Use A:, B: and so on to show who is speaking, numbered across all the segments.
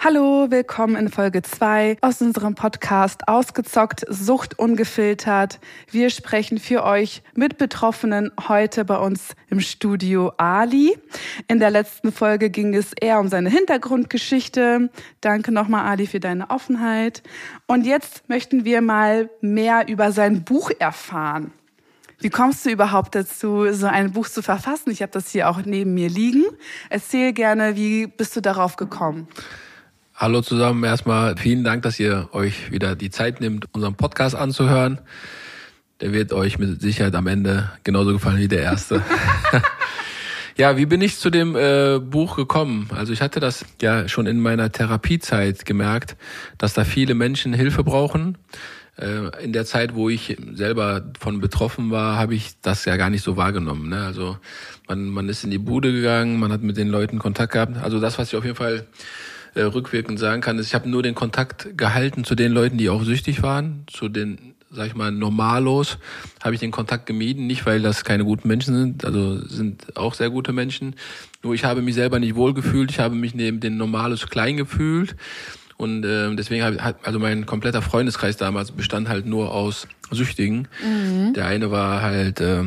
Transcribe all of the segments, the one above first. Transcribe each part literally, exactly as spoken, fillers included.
A: Hallo, willkommen in Folge zwei aus unserem Podcast Ausgezockt, Sucht ungefiltert. Wir sprechen für euch mit Betroffenen, heute bei uns im Studio Ali. In der letzten Folge ging es eher um seine Hintergrundgeschichte. Danke nochmal, Ali, für deine Offenheit. Und jetzt möchten wir mal mehr über sein Buch erfahren. Wie kommst du überhaupt dazu, so ein Buch zu verfassen? Ich habe das hier auch neben mir liegen. Erzähl gerne, wie bist du darauf gekommen?
B: Hallo zusammen, erstmal vielen Dank, dass ihr euch wieder die Zeit nehmt, unseren Podcast anzuhören. Der wird euch mit Sicherheit am Ende genauso gefallen wie der erste. Ja, wie bin ich zu dem äh, Buch gekommen? Also ich hatte das ja schon in meiner Therapiezeit gemerkt, dass da viele Menschen Hilfe brauchen. Äh, in der Zeit, wo ich selber von betroffen war, habe ich das ja gar nicht so wahrgenommen. Ne? Also man, man ist in die Bude gegangen, man hat mit den Leuten Kontakt gehabt. Also das, was ich auf jeden Fall Äh, rückwirkend sagen kann, ist, ich habe nur den Kontakt gehalten zu den Leuten, die auch süchtig waren, zu den, sag ich mal, Normalos, habe ich den Kontakt gemieden, nicht weil das keine guten Menschen sind, also sind auch sehr gute Menschen, nur ich habe mich selber nicht wohlgefühlt, ich habe mich neben den Normalos klein gefühlt und äh, deswegen habe also mein kompletter Freundeskreis damals bestand halt nur aus Süchtigen. Mhm. Der eine war halt äh,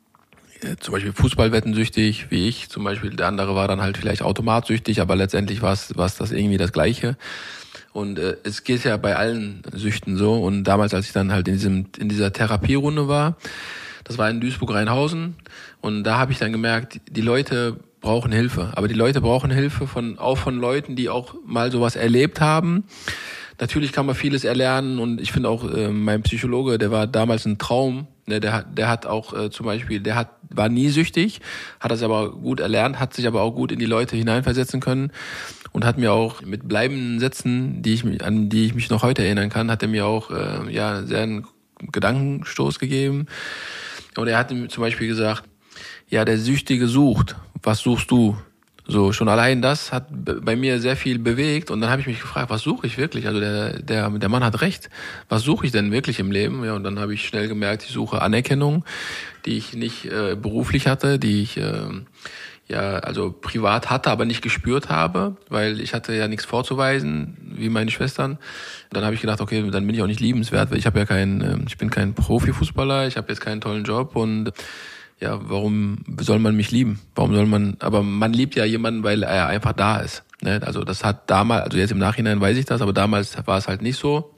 B: zum Beispiel Fußballwettensüchtig, wie ich zum Beispiel. Der andere war dann halt vielleicht automatsüchtig, aber letztendlich war es war es das irgendwie das Gleiche. Und äh, es geht ja bei allen Süchten so. Und damals, als ich dann halt in diesem in dieser Therapierunde war, das war in Duisburg-Rheinhausen, und da habe ich dann gemerkt, die Leute brauchen Hilfe. Aber die Leute brauchen Hilfe von auch von Leuten, die auch mal sowas erlebt haben. Natürlich kann man vieles erlernen, und ich finde auch, äh, mein Psychologe, der war damals ein Traum. Ne, der hat, der hat auch äh, zum Beispiel, der hat war nie süchtig, hat das aber gut erlernt, hat sich aber auch gut in die Leute hineinversetzen können und hat mir auch mit bleibenden Sätzen, die ich an die ich mich noch heute erinnern kann, hat er mir auch äh, ja sehr einen Gedankenstoß gegeben. Und er hat mir zum Beispiel gesagt, ja, der Süchtige sucht, was suchst du? So, schon allein das hat bei mir sehr viel bewegt, und dann habe ich mich gefragt, was suche ich wirklich? Also der der der Mann hat recht. Was suche ich denn wirklich im Leben? Ja, und dann habe ich schnell gemerkt, ich suche Anerkennung, die ich nicht äh, beruflich hatte, die ich äh, ja also privat hatte, aber nicht gespürt habe, weil ich hatte ja nichts vorzuweisen, wie meine Schwestern. Und dann habe ich gedacht, okay, dann bin ich auch nicht liebenswert, weil ich habe ja keinen, ich bin kein Profifußballer, ich habe jetzt keinen tollen Job, und ja, warum soll man mich lieben? Warum soll man, aber man liebt ja jemanden, weil er einfach da ist. Ne? Also das hat damals, also jetzt im Nachhinein weiß ich das, aber damals war es halt nicht so.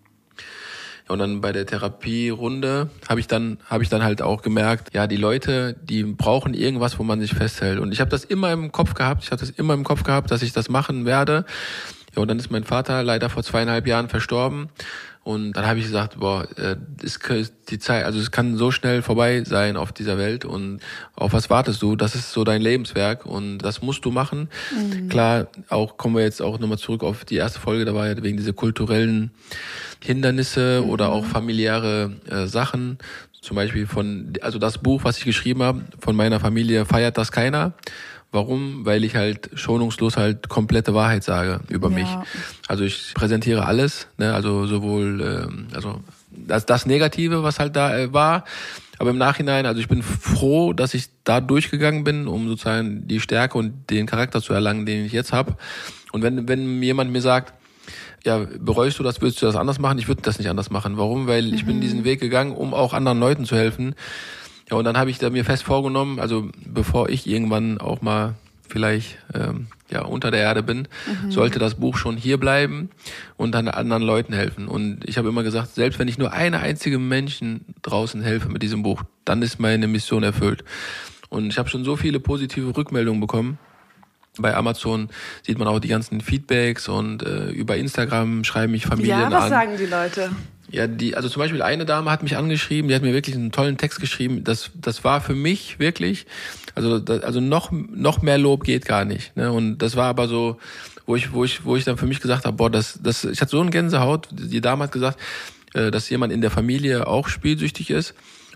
B: Und dann bei der Therapierunde habe ich dann habe ich dann halt auch gemerkt, ja, die Leute, die brauchen irgendwas, wo man sich festhält. Und ich habe das immer im Kopf gehabt, ich habe das immer im Kopf gehabt, dass ich das machen werde. Ja, und dann ist mein Vater leider vor zweieinhalb Jahren verstorben. Und dann habe ich gesagt, boah, es die Zeit, also es kann so schnell vorbei sein auf dieser Welt, und auf was wartest du? Das ist so dein Lebenswerk, und das musst du machen. Mhm. Klar, auch kommen wir jetzt auch nochmal zurück auf die erste Folge, da war ja wegen dieser kulturellen Hindernisse mhm. oder auch familiäre äh, Sachen. Zum Beispiel von, also das Buch, was ich geschrieben habe, von meiner Familie feiert das keiner. Warum? Weil ich halt schonungslos halt komplette Wahrheit sage über ja. mich. Also ich präsentiere alles, ne? Also sowohl ähm, also das, das Negative, was halt da äh, war, aber im Nachhinein, also ich bin froh, dass ich da durchgegangen bin, um sozusagen die Stärke und den Charakter zu erlangen, den ich jetzt habe. Und wenn wenn jemand mir sagt, ja, bereust du das, willst du das anders machen? Ich würde das nicht anders machen. Warum? Weil mhm. ich bin diesen Weg gegangen, um auch anderen Leuten zu helfen. Ja, und dann habe ich da mir fest vorgenommen, also bevor ich irgendwann auch mal vielleicht ähm, ja unter der Erde bin, mhm. sollte das Buch schon hier bleiben und dann anderen Leuten helfen. Und ich habe immer gesagt, selbst wenn ich nur eine einzige Menschen draußen helfe mit diesem Buch, dann ist meine Mission erfüllt. Und ich habe schon so viele positive Rückmeldungen bekommen. Bei Amazon sieht man auch die ganzen Feedbacks, und äh, über Instagram schreiben mich Familien an.
A: Ja, was an. sagen die Leute?
B: Ja, die, also zum Beispiel eine Dame hat mich angeschrieben, die hat mir wirklich einen tollen Text geschrieben. Das, das war für mich wirklich, also, das, also noch, noch mehr Lob geht gar nicht. Ne? Und das war aber so, wo ich, wo ich, wo ich dann für mich gesagt habe, boah, das, das, ich hatte so eine Gänsehaut. Die Dame hat gesagt, äh, dass jemand in der Familie auch spielsüchtig ist.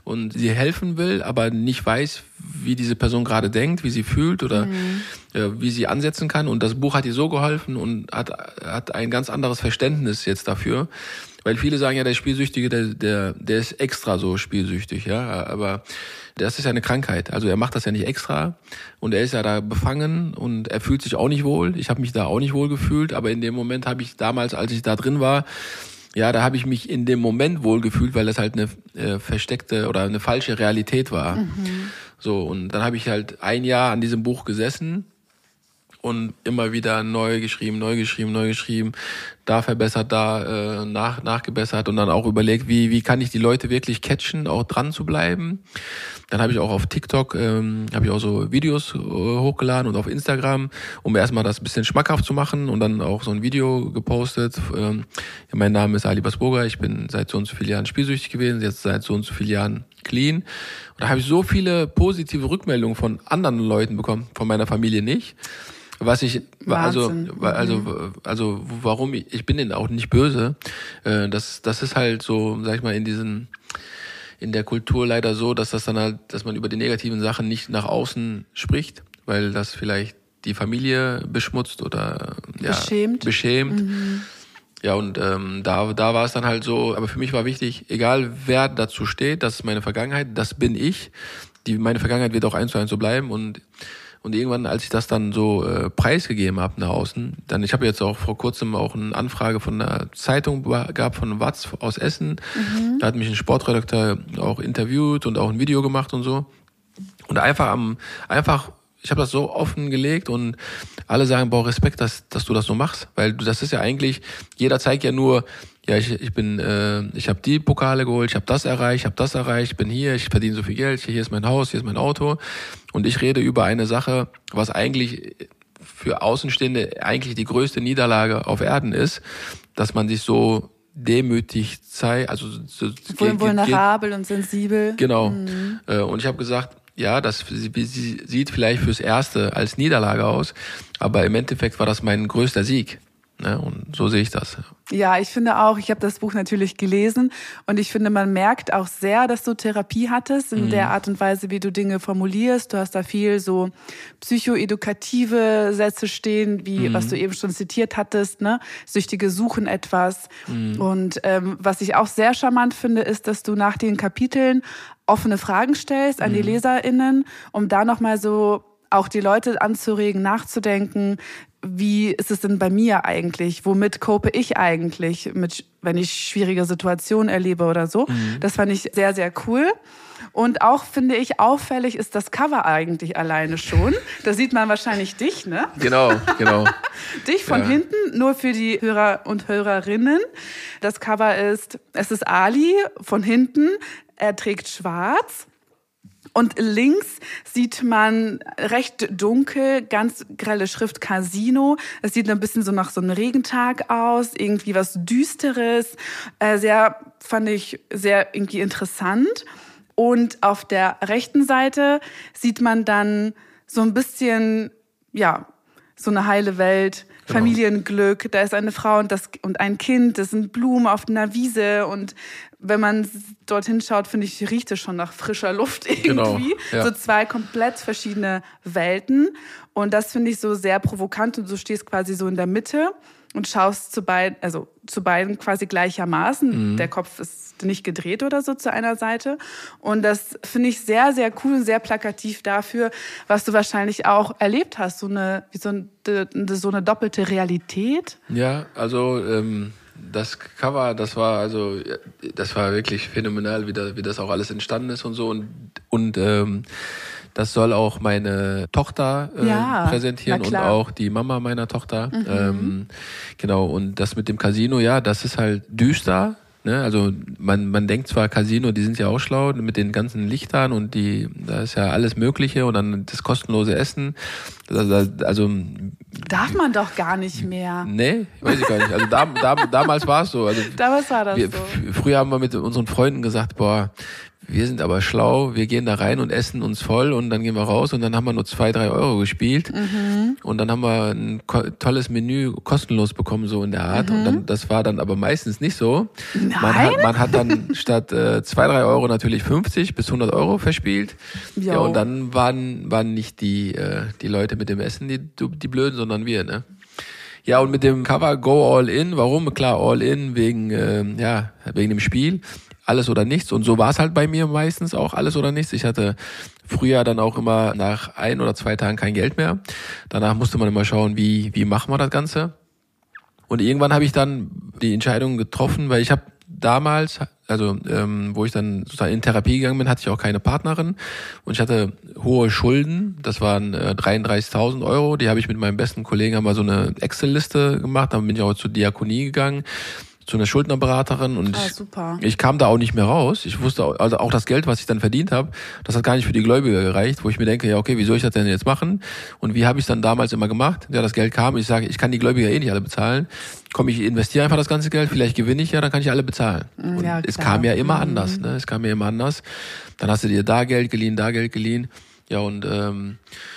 B: und sie helfen will, aber nicht weiß, wie diese Person gerade denkt, wie sie fühlt oder mhm. äh, wie sie ansetzen kann. Und das Buch hat ihr so geholfen und hat, hat ein ganz anderes Verständnis jetzt dafür. Weil viele sagen ja, der Spielsüchtige, der, der, der ist extra so spielsüchtig, ja, aber das ist ja eine Krankheit. Also er macht das ja nicht extra und er ist ja da befangen und er fühlt sich auch nicht wohl. Ich habe mich da auch nicht wohl gefühlt, aber in dem Moment habe ich damals, als ich da drin war, ja, da habe ich mich in dem Moment wohl gefühlt, weil das halt eine äh, versteckte oder eine falsche Realität war. Mhm. So, und dann habe ich halt ein Jahr an diesem Buch gesessen und immer wieder neu geschrieben, neu geschrieben, neu geschrieben, da verbessert, da äh, nach, nachgebessert und dann auch überlegt, wie wie kann ich die Leute wirklich catchen, auch dran zu bleiben. Dann habe ich auch auf TikTok, ähm, habe ich auch so Videos äh, hochgeladen und auf Instagram, um erstmal das ein bisschen schmackhaft zu machen und dann auch so ein Video gepostet. Ähm, ja, mein Name ist Ali Basburger, ich bin seit so und so vielen Jahren spielsüchtig gewesen, jetzt seit so und so vielen Jahren clean. Und da habe ich so viele positive Rückmeldungen von anderen Leuten bekommen, von meiner Familie nicht. Was ich, also, also, also, warum ich, ich bin denen auch nicht böse. Das, das ist halt so, sag ich mal, in diesen, in der Kultur leider so, dass das dann halt, dass man über die negativen Sachen nicht nach außen spricht, weil das vielleicht die Familie beschmutzt oder, ja, beschämt. beschämt. Mhm. Ja, und, ähm, da, da war es dann halt so, aber für mich war wichtig, egal wer dazu steht, das ist meine Vergangenheit, das bin ich. Die, meine Vergangenheit wird auch eins zu eins so bleiben und, Und irgendwann, als ich das dann so äh, preisgegeben habe nach außen, dann, ich habe jetzt auch vor kurzem auch eine Anfrage von einer Zeitung gehabt, von Watz aus Essen. Mhm. Da hat mich ein Sportredakteur auch interviewt und auch ein Video gemacht und so. Und einfach am, einfach, ich habe das so offen gelegt und alle sagen, boah, Respekt, dass, dass du das so machst. Weil das ist ja eigentlich, jeder zeigt ja nur, ja, ich, ich bin, äh, ich habe die Pokale geholt, ich habe das erreicht, ich habe das erreicht, ich bin hier, ich verdiene so viel Geld, hier ist mein Haus, hier ist mein Auto. Und ich rede über eine Sache, was eigentlich für Außenstehende eigentlich die größte Niederlage auf Erden ist, dass man sich so demütig zeigt, also so
A: vulnerabel und sensibel.
B: Genau. Mhm. Und ich habe gesagt, ja, das sieht vielleicht fürs Erste als Niederlage aus, aber im Endeffekt war das mein größter Sieg. Ne, und so sehe ich das.
A: Ja, ich finde auch, ich habe das Buch natürlich gelesen und ich finde, man merkt auch sehr, dass du Therapie hattest in mhm. der Art und Weise, wie du Dinge formulierst. Du hast da viel so psychoedukative Sätze stehen, wie mhm. was du eben schon zitiert hattest, ne? Süchtige suchen etwas. Mhm. Und ähm, was ich auch sehr charmant finde, ist, dass du nach den Kapiteln offene Fragen stellst an mhm. die LeserInnen, um da nochmal so auch die Leute anzuregen, nachzudenken, wie ist es denn bei mir eigentlich? Womit cope ich eigentlich, mit, wenn ich schwierige Situationen erlebe oder so? Mhm. Das fand ich sehr, sehr cool. Und auch, finde ich, auffällig ist das Cover eigentlich alleine schon. Da sieht man wahrscheinlich dich, ne?
B: Genau, genau.
A: Dich von ja. hinten, nur für die Hörer und Hörerinnen. Das Cover ist, es ist Ali von hinten. Er trägt schwarz. Und links sieht man recht dunkel, ganz grelle Schrift Casino. Es sieht ein bisschen so nach so einem Regentag aus, irgendwie was Düsteres. Äh, sehr, fand ich sehr irgendwie interessant. Und auf der rechten Seite sieht man dann so ein bisschen, ja, so eine heile Welt, genau. Familienglück. Da ist eine Frau und, das, und ein Kind, das sind Blumen auf einer Wiese und wenn man dorthin schaut, finde ich, riecht es schon nach frischer Luft irgendwie. Genau, ja. So zwei komplett verschiedene Welten. Und das finde ich so sehr provokant. Und du stehst quasi so in der Mitte und schaust zu beiden, also zu beiden quasi gleichermaßen. Mhm. Der Kopf ist nicht gedreht oder so zu einer Seite. Und das finde ich sehr, sehr cool und sehr plakativ dafür, was du wahrscheinlich auch erlebt hast. So eine, wie so, eine, so eine doppelte Realität.
B: Ja, also ähm das Cover, das war also, das war wirklich phänomenal, wie, da, wie das auch alles entstanden ist und so. Und, und ähm, das soll auch meine Tochter äh, ja, präsentieren und auch die Mama meiner Tochter. Mhm. Ähm, genau, und das mit dem Casino, ja, das ist halt düster. Ne? Also man, man denkt zwar, Casino, die sind ja auch schlau mit den ganzen Lichtern und die, da ist ja alles Mögliche und dann das kostenlose Essen. Also, also
A: darf man doch gar nicht mehr.
B: Nee, weiß ich gar nicht. Also da, da, damals war es so. Also
A: damals war das
B: wir,
A: so.
B: Früher haben wir mit unseren Freunden gesagt, boah, wir sind aber schlau, wir gehen da rein und essen uns voll und dann gehen wir raus und dann haben wir nur zwei, drei Euro gespielt mhm. und dann haben wir ein ko- tolles Menü kostenlos bekommen, so in der Art. Mhm. Und dann, das war dann aber meistens nicht so.
A: Nein?
B: Man hat, man hat dann statt äh, zwei, drei Euro natürlich fünfzig bis hundert Euro verspielt. Jo. Ja, und dann waren, waren nicht die, äh, die Leute mit dem Essen die, die Blöden, sondern wir, ne? Ja, und mit dem Cover Go All In, warum? Klar, All In wegen, äh, ja, wegen dem Spiel. Alles oder nichts. Und so war es halt bei mir meistens auch, alles oder nichts. Ich hatte früher dann auch immer nach ein oder zwei Tagen kein Geld mehr. Danach musste man immer schauen, wie wie machen wir das Ganze. Und irgendwann habe ich dann die Entscheidung getroffen, weil ich habe damals, also ähm, wo ich dann sozusagen in Therapie gegangen bin, hatte ich auch keine Partnerin. Und ich hatte hohe Schulden. Das waren äh, dreiunddreißigtausend Euro. Die habe ich mit meinem besten Kollegen, haben wir so eine Excel-Liste gemacht. Dann bin ich auch zur Diakonie gegangen, zu einer Schuldnerberaterin und
A: ah, super.
B: ich kam da auch nicht mehr raus. Ich wusste, auch, also auch das Geld, was ich dann verdient habe, das hat gar nicht für die Gläubiger gereicht, wo ich mir denke, ja okay, wie soll ich das denn jetzt machen? Und wie habe ich es dann damals immer gemacht? Ja, das Geld kam, ich sage, ich kann die Gläubiger eh nicht alle bezahlen. Komm, ich investiere einfach das ganze Geld, vielleicht gewinne ich ja, dann kann ich alle bezahlen. Und ja, es kam ja immer mhm. anders, ne? Es kam ja immer anders. Dann hast du dir da Geld geliehen, da Geld geliehen. Ja, und ähm,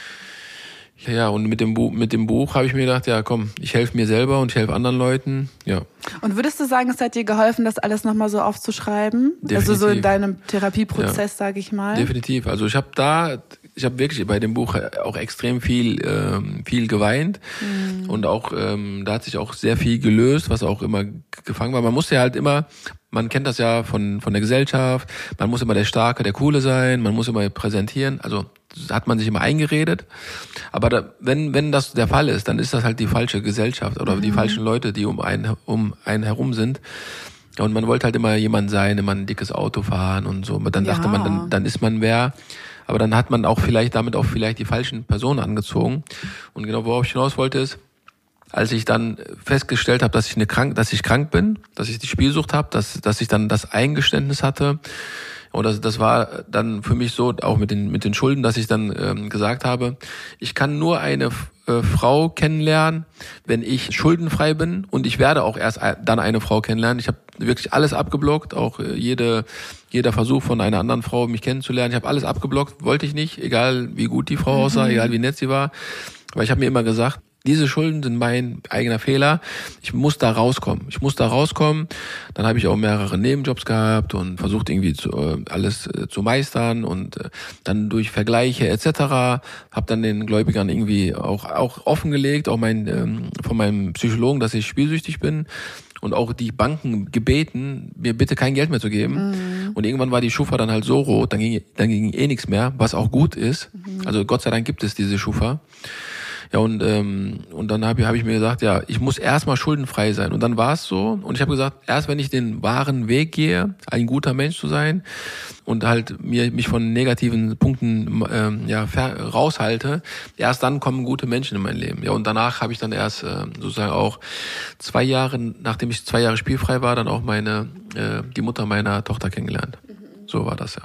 B: Ja, und mit dem Buch, mit dem Buch habe ich mir gedacht, ja komm, ich helfe mir selber und ich helfe anderen Leuten, ja.
A: Und würdest du sagen, es hat dir geholfen, das alles nochmal so aufzuschreiben?
B: Definitiv.
A: Also so in deinem Therapieprozess, ja. sage ich mal?
B: Definitiv. Also ich habe da, ich habe wirklich bei dem Buch auch extrem viel, ähm, viel geweint mhm. und auch, ähm, da hat sich auch sehr viel gelöst, was auch immer gefangen war. Man musste ja halt immer, man kennt das ja von von der Gesellschaft, man muss immer der Starke, der Coole sein, man muss immer präsentieren, also hat man sich immer eingeredet. Aber da, wenn wenn das der Fall ist, dann ist das halt die falsche Gesellschaft oder mhm. die falschen Leute, die um einen um einen herum sind. Und man wollte halt immer jemand sein, immer ein dickes Auto fahren und so. Dann dachte ja. man, dann, dann ist man wer. Aber dann hat man auch vielleicht damit auch vielleicht die falschen Personen angezogen. Und genau worauf ich hinaus wollte ist, als ich dann festgestellt habe, dass ich eine krank, dass ich krank bin, dass ich die Spielsucht habe, dass dass ich dann das Eingeständnis hatte. Und das, das war dann für mich so, auch mit den mit den Schulden, dass ich dann ähm, gesagt habe, ich kann nur eine äh, Frau kennenlernen, wenn ich schuldenfrei bin, und ich werde auch erst dann eine Frau kennenlernen. Ich habe wirklich alles abgeblockt, auch äh, jede jeder Versuch von einer anderen Frau, mich kennenzulernen. Ich habe alles abgeblockt, wollte ich nicht, egal wie gut die Frau aussah, mhm. egal wie nett sie war. Aber ich habe mir immer gesagt, diese Schulden sind mein eigener Fehler. Ich muss da rauskommen. Ich muss da rauskommen. Dann habe ich auch mehrere Nebenjobs gehabt und versucht irgendwie zu, äh, alles äh, zu meistern und äh, dann durch Vergleiche et cetera. Habe dann den Gläubigern irgendwie auch auch offengelegt, auch mein ähm, von meinem Psychologen, dass ich spielsüchtig bin. Und auch die Banken gebeten, mir bitte kein Geld mehr zu geben. Mhm. Und irgendwann war die Schufa dann halt so rot, dann ging, dann ging eh nichts mehr, was auch gut ist. Mhm. Also Gott sei Dank gibt es diese Schufa. Ja, und ähm, und dann habe hab ich mir gesagt, ja, ich muss erstmal schuldenfrei sein. Und dann war es so. Und ich habe gesagt, erst wenn ich den wahren Weg gehe, ein guter Mensch zu sein und halt mir mich von negativen Punkten ähm, ja raushalte, erst dann kommen gute Menschen in mein Leben. Ja, und danach habe ich dann erst äh, sozusagen auch zwei Jahre, nachdem ich zwei Jahre spielfrei war, dann auch meine äh, die Mutter meiner Tochter kennengelernt. Mhm. So war das, ja.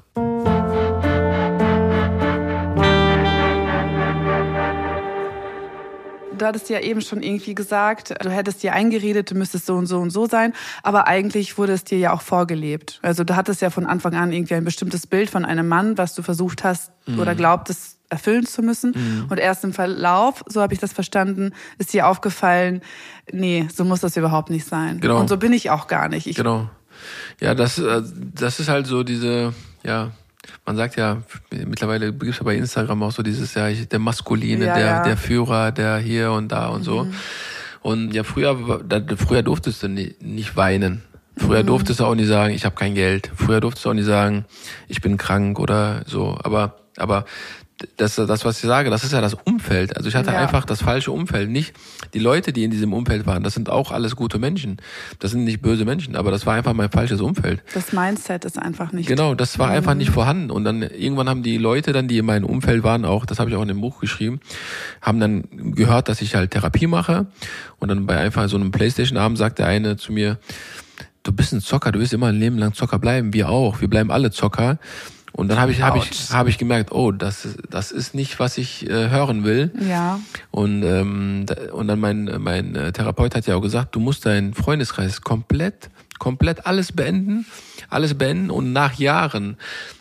A: Du hattest ja eben schon irgendwie gesagt, du hättest dir eingeredet, du müsstest so und so und so sein, aber eigentlich wurde es dir ja auch vorgelebt. Also du hattest ja von Anfang an irgendwie ein bestimmtes Bild von einem Mann, was du versucht hast mhm. oder glaubtest erfüllen zu müssen. Mhm. Und erst im Verlauf, so habe ich das verstanden, ist dir aufgefallen, nee, so muss das überhaupt nicht sein.
B: Genau.
A: Und so bin ich auch gar nicht. Ich
B: genau. Ja, das, das ist halt so diese, ja, man sagt ja, mittlerweile gibt es ja bei Instagram auch so dieses, ja, der Maskuline, ja, der, ja. der Führer, der hier und da und mhm. so. Und ja, früher, da, früher durftest du nicht, nicht weinen. Früher mhm. durftest du auch nicht sagen, ich habe kein Geld. Früher durftest du auch nicht sagen, ich bin krank oder so. Aber, aber das, das, was ich sage, das ist ja das Umfeld. Also ich hatte ja. einfach das falsche Umfeld. Nicht die Leute, die in diesem Umfeld waren, das sind auch alles gute Menschen. Das sind nicht böse Menschen, aber das war einfach mein falsches Umfeld.
A: Das Mindset ist einfach nicht.
B: Genau, das war mhm. einfach nicht vorhanden. Und dann irgendwann haben die Leute dann, die in meinem Umfeld waren, auch, das habe ich auch in dem Buch geschrieben, haben dann gehört, dass ich halt Therapie mache. Und dann bei einfach so einem Playstation-Abend sagt der eine zu mir, du bist ein Zocker, du wirst immer ein Leben lang Zocker bleiben. Wir auch, wir bleiben alle Zocker. Und dann habe ich habe ich habe ich gemerkt, oh, das das ist nicht, was ich äh, hören will.
A: Ja.
B: Und ähm, und dann mein mein Therapeut hat ja auch gesagt, du musst deinen Freundeskreis komplett komplett alles beenden, alles beenden und nach Jahren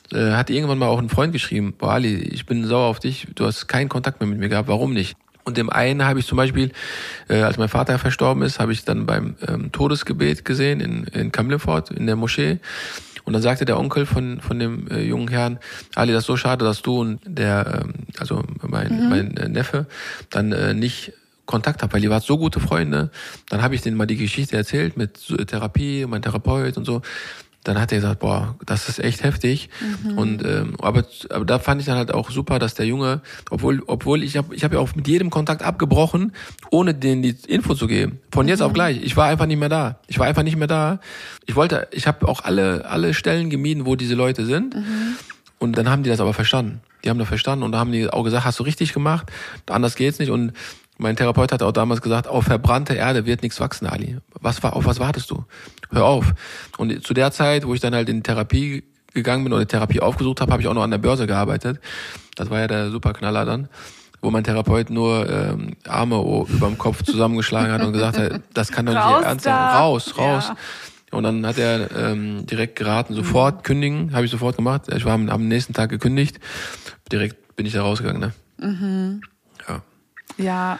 B: äh, hat irgendwann mal auch ein Freund geschrieben, boah Ali, ich bin sauer auf dich, du hast keinen Kontakt mehr mit mir gehabt, warum nicht? Und dem einen habe ich zum Beispiel, äh, als mein Vater verstorben ist, habe ich dann beim ähm, Todesgebet gesehen in, in Kamlefort, in der Moschee. Und dann sagte der Onkel von von dem äh, jungen Herrn, Ali, das ist so schade, dass du und der, ähm, also mein, mhm. mein äh, Neffe, dann äh, nicht Kontakt habt, weil ihr wart so gute Freunde. Dann habe ich denen mal die Geschichte erzählt mit so Therapie, mein Therapeut und so. Dann hat er gesagt, boah, das ist echt heftig. Mhm. Und ähm, aber, aber da fand ich dann halt auch super, dass der Junge, obwohl obwohl ich habe ich habe ja auch mit jedem Kontakt abgebrochen, ohne denen die Info zu geben. Von jetzt mhm. auf gleich. Ich war einfach nicht mehr da. Ich war einfach nicht mehr da. Ich wollte, ich habe auch alle alle Stellen gemieden, wo diese Leute sind. Mhm. Und dann haben die das aber verstanden. Die haben das verstanden und da haben die auch gesagt, hast du richtig gemacht. Anders geht's nicht. Und mein Therapeut hat auch damals gesagt, auf verbrannte Erde wird nichts wachsen, Ali. Was war, auf was wartest du? Hör auf. Und zu der Zeit, wo ich dann halt in Therapie gegangen bin oder Therapie aufgesucht habe, habe ich auch noch an der Börse gearbeitet. Das war ja der Superknaller dann, wo mein Therapeut nur ähm, Arme über dem Kopf zusammengeschlagen hat und gesagt hat, das kann doch nicht
A: raus
B: ernst sein. Raus, raus. Ja. Und dann hat er ähm, direkt geraten, sofort mhm. kündigen, habe ich sofort gemacht. Ich war am, am nächsten Tag gekündigt. Direkt bin ich da rausgegangen. Ne?
A: Mhm.
B: Ja.
A: Ja.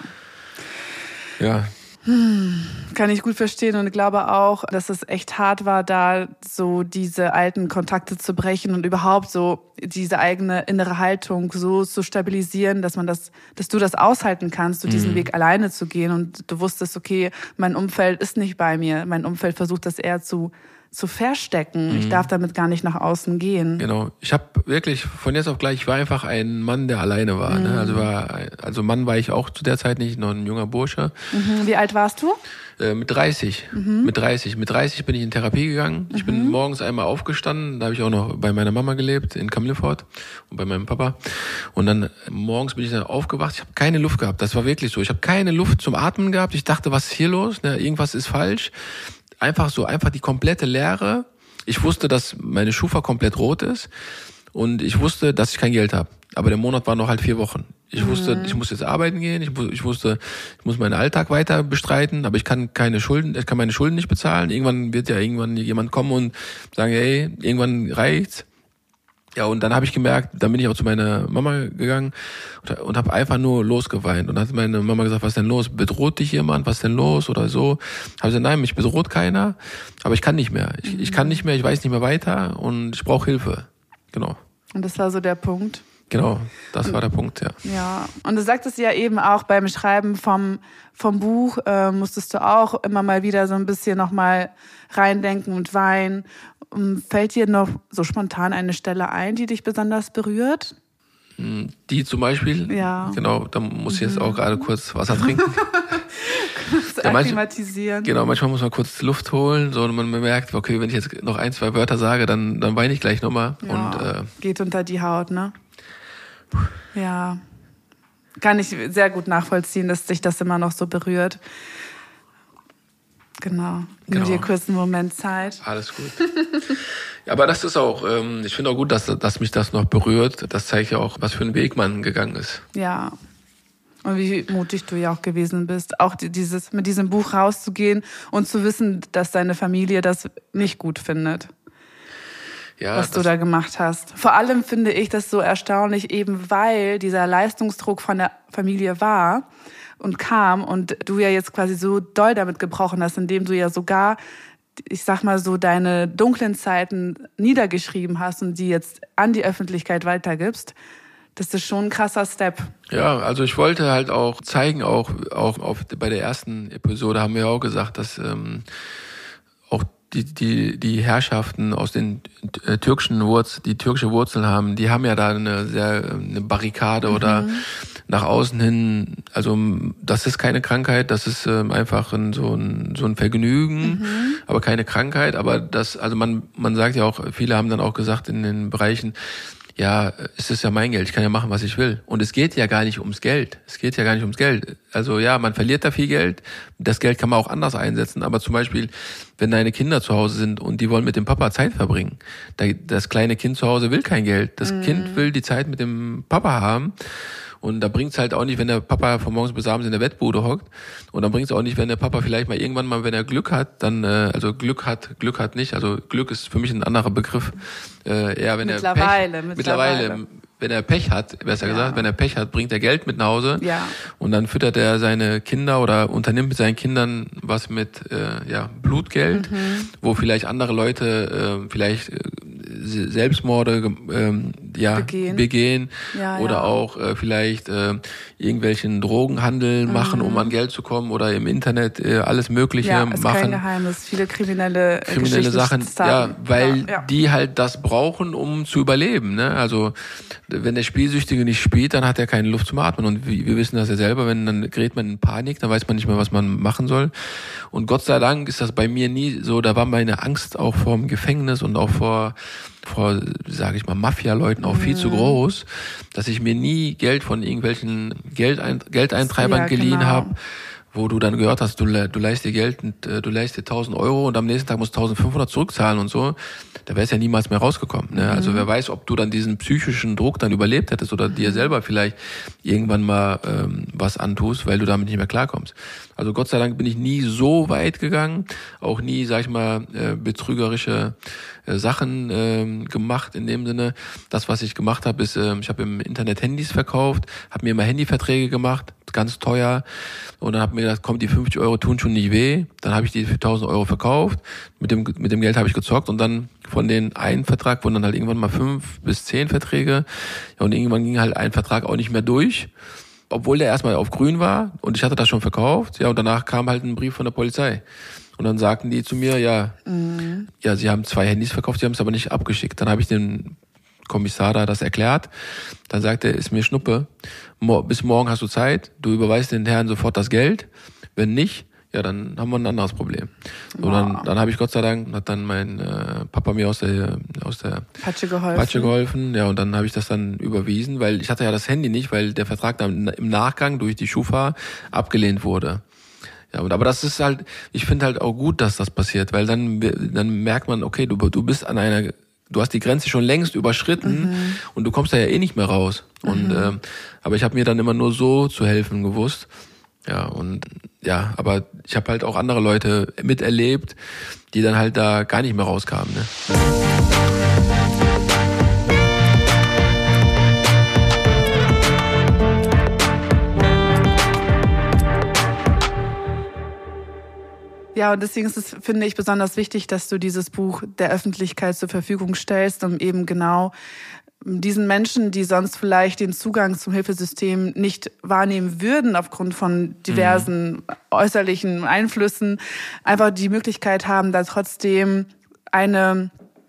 B: Ja.
A: Hm, kann ich gut verstehen und glaube auch, dass es echt hart war, da so diese alten Kontakte zu brechen und überhaupt so diese eigene innere Haltung so zu stabilisieren, dass man das, dass du das aushalten kannst, so diesen mhm. Weg alleine zu gehen und du wusstest, okay, mein Umfeld ist nicht bei mir, mein Umfeld versucht das eher zu zu verstecken. Mhm. Ich darf damit gar nicht nach außen gehen.
B: Genau. Ich habe wirklich von jetzt auf gleich, ich war einfach ein Mann, der alleine war. Mhm. Ne? Also war, also Mann war ich auch zu der Zeit nicht, noch ein junger Bursche.
A: Mhm. Wie alt warst du?
B: Äh, mit dreißig. Mhm. Mit dreißig. Mit dreißig bin ich in Therapie gegangen. Ich mhm. bin morgens einmal aufgestanden. Da habe ich auch noch bei meiner Mama gelebt in Kamlefort und bei meinem Papa. Und dann morgens bin ich dann aufgewacht. Ich habe keine Luft gehabt. Das war wirklich so. Ich habe keine Luft zum Atmen gehabt. Ich dachte, was ist hier los? Ne? Irgendwas ist falsch. Einfach so, einfach die komplette Leere. Ich wusste, dass meine Schufa komplett rot ist und ich wusste, dass ich kein Geld habe. Aber der Monat war noch halt vier Wochen. Ich mhm. wusste, ich muss jetzt arbeiten gehen. Ich, ich wusste, ich muss meinen Alltag weiter bestreiten, aber ich kann keine Schulden, ich kann meine Schulden nicht bezahlen. Irgendwann wird ja irgendwann jemand kommen und sagen, hey, irgendwann reicht's. Ja, und dann habe ich gemerkt, dann bin ich auch zu meiner Mama gegangen und, und habe einfach nur losgeweint. Und dann hat meine Mama gesagt, was ist denn los? Bedroht dich jemand? Was ist denn los? Oder so. Habe ich gesagt, nein, mich bedroht keiner, aber ich kann nicht mehr. Ich, mhm. ich kann nicht mehr, ich weiß nicht mehr weiter und ich brauche Hilfe. Genau.
A: Und das war so der Punkt?
B: Genau, das war der Punkt, ja.
A: Ja, und du sagtest ja eben auch beim Schreiben vom, vom Buch, äh, musstest du auch immer mal wieder so ein bisschen nochmal reindenken und weinen. Fällt dir noch so spontan eine Stelle ein, die dich besonders berührt?
B: Die zum Beispiel?
A: Ja.
B: Genau, da muss ich jetzt auch gerade kurz Wasser trinken.
A: ja, akklimatisieren.
B: Manch, genau, manchmal muss man kurz Luft holen, so und man merkt, okay, wenn ich jetzt noch ein, zwei Wörter sage, dann, dann weine ich gleich nochmal.
A: Ja,
B: und, äh,
A: geht unter die Haut, ne? Ja. Kann ich sehr gut nachvollziehen, dass dich das immer noch so berührt. Genau. Nimm
B: genau.
A: dir kurz einen Moment Zeit.
B: Alles gut. Ja, aber das ist auch, ähm, ich finde auch gut, dass, dass mich das noch berührt. Das zeigt ja auch, was für einen Weg man gegangen ist.
A: Ja. Und wie mutig du ja auch gewesen bist. Auch dieses, mit diesem Buch rauszugehen und zu wissen, dass deine Familie das nicht gut findet. Ja, was du da gemacht hast. Vor allem finde ich das so erstaunlich, eben weil dieser Leistungsdruck von der Familie war und kam und du ja jetzt quasi so doll damit gebrochen hast, indem du ja sogar, ich sag mal so, deine dunklen Zeiten niedergeschrieben hast und die jetzt an die Öffentlichkeit weitergibst. Das ist schon ein krasser Step.
B: Ja, also ich wollte halt auch zeigen, auch, auch auf, bei der ersten Episode haben wir auch gesagt, dass ähm, auch die, die, die Herrschaften aus den äh, türkischen Wurzeln, die türkische Wurzeln haben, die haben ja da eine sehr eine Barrikade mhm. oder nach außen hin, also das ist keine Krankheit, das ist ähm, einfach ein, so ein so ein Vergnügen, mhm. aber keine Krankheit. Aber das, also man man sagt ja auch, viele haben dann auch gesagt in den Bereichen, ja, es ist ja mein Geld, ich kann ja machen, was ich will. Und es geht ja gar nicht ums Geld. Es geht ja gar nicht ums Geld. Also ja, man verliert da viel Geld. Das Geld kann man auch anders einsetzen. Aber zum Beispiel, wenn deine Kinder zu Hause sind und die wollen mit dem Papa Zeit verbringen. Das kleine Kind zu Hause will kein Geld. Das mhm. Kind will die Zeit mit dem Papa haben. Und da bringt's halt auch nicht, wenn der Papa von morgens bis abends in der Wettbude hockt. Und dann bringt's auch nicht, wenn der Papa vielleicht mal irgendwann mal, wenn er Glück hat, dann, äh, also Glück hat, Glück hat nicht. Also Glück ist für mich ein anderer Begriff. Äh, eher wenn
A: mittlerweile,
B: er Pech,
A: mittlerweile.
B: mittlerweile, wenn er Pech hat, besser ja. gesagt, wenn er Pech hat, bringt er Geld mit nach Hause.
A: Ja.
B: Und dann füttert er seine Kinder oder unternimmt mit seinen Kindern was mit, äh, ja, Blutgeld, mhm. wo vielleicht andere Leute, äh, vielleicht, äh, Selbstmorde ähm, ja, begehen, begehen ja, oder ja. auch äh, vielleicht äh, irgendwelchen Drogenhandel mhm. machen, um an Geld zu kommen oder im Internet äh, alles Mögliche
A: ja,
B: ist
A: machen. Kein Geheimnis. Viele kriminelle,
B: kriminelle Sachen, ja, weil ja, ja. die halt das brauchen, um zu überleben. Ne? Also wenn der Spielsüchtige nicht spielt, dann hat er keine Luft zum Atmen und wir, wir wissen das ja selber, wenn dann gerät man in Panik, dann weiß man nicht mehr, was man machen soll. Und Gott sei Dank ist das bei mir nie so, da war meine Angst auch vor dem Gefängnis und auch vor vor, sage ich mal, Mafia-Leuten auch viel mhm. zu groß, dass ich mir nie Geld von irgendwelchen Geldein- Geldeintreibern ja, geliehen genau. habe, wo du dann gehört hast, du, du leihst dir Geld und äh, du leihst dir tausend Euro und am nächsten Tag musst du eintausendfünfhundert zurückzahlen und so, da wär's ja niemals mehr rausgekommen. Ne? Mhm. Also wer weiß, ob du dann diesen psychischen Druck dann überlebt hättest oder mhm. dir selber vielleicht irgendwann mal ähm, was antust, weil du damit nicht mehr klarkommst. Also Gott sei Dank bin ich nie so weit gegangen, auch nie, sag ich mal, äh, betrügerische äh, Sachen äh, gemacht in dem Sinne. Das, was ich gemacht habe, ist, äh, ich habe im Internet Handys verkauft, habe mir immer Handyverträge gemacht, ganz teuer. Und dann habe ich mir gedacht, komm, die fünfzig Euro tun schon nicht weh. Dann habe ich die für tausend Euro verkauft. Mit dem mit dem Geld habe ich gezockt und dann von den einen Vertrag wurden dann halt irgendwann mal fünf bis zehn Verträge. Ja, und irgendwann ging halt ein Vertrag auch nicht mehr durch. Obwohl der erstmal auf grün war und ich hatte das schon verkauft, ja, und danach kam halt ein Brief von der Polizei. Und dann sagten die zu mir, ja, mhm. ja, sie haben zwei Handys verkauft, sie haben es aber nicht abgeschickt. Dann habe ich dem Kommissar da das erklärt. Dann sagte er, ist mir Schnuppe, bis morgen hast du Zeit, du überweist den Herrn sofort das Geld. Wenn nicht, ja, dann haben wir ein anderes Problem. So, wow. dann, dann habe ich Gott sei Dank, hat dann mein äh, Papa mir aus der aus der
A: Patsche geholfen.
B: Patsche geholfen. Ja, und dann habe ich das dann überwiesen, weil ich hatte ja das Handy nicht, weil der Vertrag dann im Nachgang durch die Schufa abgelehnt wurde. Ja, und aber das ist halt, ich finde halt auch gut, dass das passiert, weil dann dann merkt man, okay, du du bist an einer, du hast die Grenze schon längst überschritten mhm. und du kommst da ja eh nicht mehr raus. Mhm. Und äh, aber ich habe mir dann immer nur so zu helfen gewusst. Ja, und ja, aber ich habe halt auch andere Leute miterlebt, die dann halt da gar nicht mehr rauskamen. Ne?
A: Ja, und deswegen ist es, finde ich, besonders wichtig, dass du dieses Buch der Öffentlichkeit zur Verfügung stellst, um eben genau diesen Menschen, die sonst vielleicht den Zugang zum Hilfesystem nicht wahrnehmen würden aufgrund von diversen mhm. äußerlichen Einflüssen, einfach die Möglichkeit haben, da trotzdem eine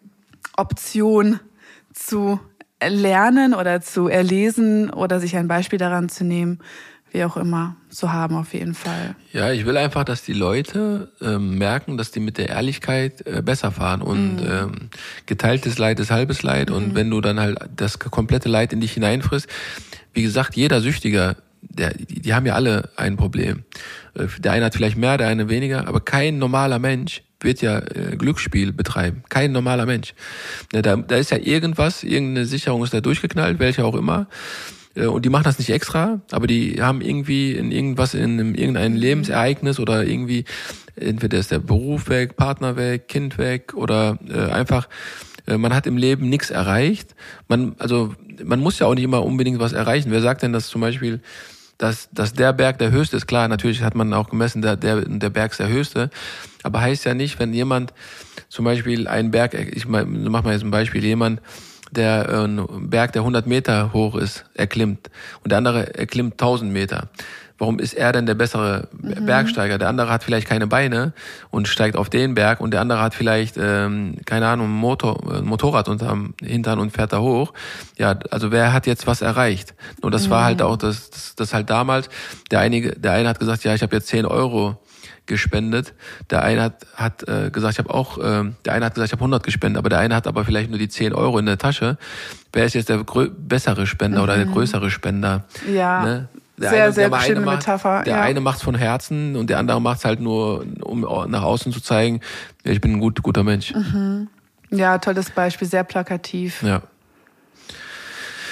A: Option zu lernen oder zu erlesen oder sich ein Beispiel daran zu nehmen, wie auch immer, zu haben auf jeden Fall.
B: Ja, ich will einfach, dass die Leute äh, merken, dass die mit der Ehrlichkeit äh, besser fahren und mhm. ähm, geteiltes Leid ist halbes Leid mhm. und wenn du dann halt das komplette Leid in dich hineinfrisst, wie gesagt, jeder Süchtiger, der, die, die haben ja alle ein Problem. Äh, der eine hat vielleicht mehr, der eine weniger, aber kein normaler Mensch wird ja äh, Glücksspiel betreiben. Kein normaler Mensch. Ja, da, da ist ja irgendwas, irgendeine Sicherung ist da durchgeknallt, welche auch immer. Und die machen das nicht extra, aber die haben irgendwie in irgendwas, in einem, irgendein Lebensereignis oder irgendwie, entweder ist der Beruf weg, Partner weg, Kind weg oder äh, einfach, äh, man hat im Leben nichts erreicht. Man, also man muss ja auch nicht immer unbedingt was erreichen. Wer sagt denn, dass zum Beispiel, dass, dass der Berg der höchste ist? Klar, natürlich hat man auch gemessen, der, der, der Berg ist der höchste. Aber heißt ja nicht, wenn jemand zum Beispiel einen Berg, ich mach mal jetzt ein Beispiel, jemand, der äh, einen Berg, der hundert Meter hoch ist, erklimmt und der andere erklimmt tausend Meter. Warum ist er denn der bessere mhm. Bergsteiger? Der andere hat vielleicht keine Beine und steigt auf den Berg und der andere hat vielleicht, ähm, keine Ahnung, ein Motor, ein Motorrad unterm Hintern und fährt da hoch. Ja, also wer hat jetzt was erreicht? Und das mhm. war halt auch das, das, das halt damals, der einige, der eine hat gesagt, ja, ich habe jetzt zehn Euro gespendet. Der eine hat hat äh, gesagt, ich habe auch, äh, der eine hat gesagt, ich habe hundert gespendet, aber der eine hat aber vielleicht nur die zehn Euro in der Tasche. Wer ist jetzt der grö- bessere Spender mhm. oder der größere Spender?
A: Ja,
B: ne? Der
A: sehr,
B: eine,
A: sehr
B: der
A: schöne
B: macht,
A: Metapher.
B: Der
A: ja.
B: eine macht's von Herzen und der andere macht's halt nur, um nach außen zu zeigen, ja, ich bin ein gut, guter Mensch.
A: Mhm. Ja, tolles Beispiel, sehr plakativ.
B: Ja.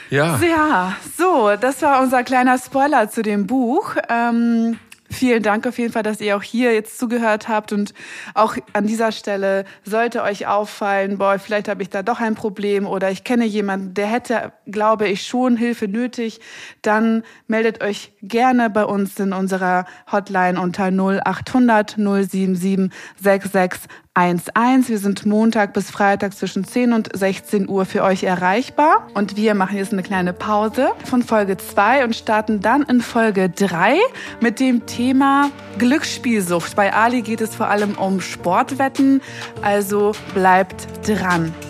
B: Ja.
A: Ja, so, das war unser kleiner Spoiler zu dem Buch. Ähm, vielen Dank auf jeden Fall, dass ihr auch hier jetzt zugehört habt und auch an dieser Stelle sollte euch auffallen, boah, vielleicht habe ich da doch ein Problem oder ich kenne jemanden, der hätte, glaube ich, schon Hilfe nötig, dann meldet euch gerne bei uns in unserer Hotline unter null acht hundert null sieben sieben sechs sechs eins eins. Wir sind Montag bis Freitag zwischen zehn und sechzehn Uhr für euch erreichbar. Und wir machen jetzt eine kleine Pause von Folge zwei und starten dann in Folge drei mit dem Thema Glücksspielsucht. Bei Ali geht es vor allem um Sportwetten, also bleibt dran.